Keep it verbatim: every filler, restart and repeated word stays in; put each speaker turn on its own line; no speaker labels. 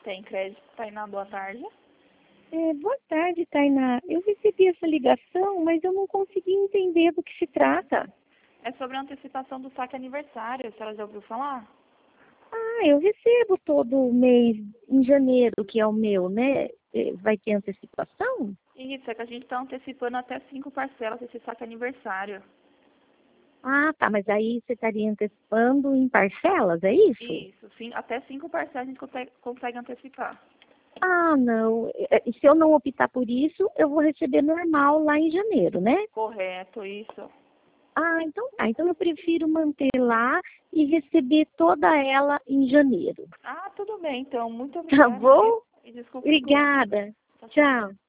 Tem crédito, Tainá, boa tarde.
É, boa tarde, Tainá. Eu recebi essa ligação, mas eu não consegui entender do que se trata.
É sobre a antecipação do saque aniversário, a senhora já ouviu falar?
Ah, eu recebo todo mês em janeiro, que é o meu, né? É, vai ter antecipação?
Isso, é que a gente está antecipando até cinco parcelas desse saque aniversário.
Ah, tá, mas aí você estaria antecipando em parcelas, é isso?
Isso, sim, até cinco parcelas a gente consegue, consegue antecipar.
Ah, não. É, e se eu não optar por isso, eu vou receber normal lá em janeiro, né?
Correto, isso.
Ah, então tá. Então eu prefiro manter lá e receber toda ela em janeiro.
Ah, tudo bem, então. Muito
Tá
obrigada, viu?
bom?
E desculpa o susto.
Obrigada.
Tchau, tchau.
Tchau.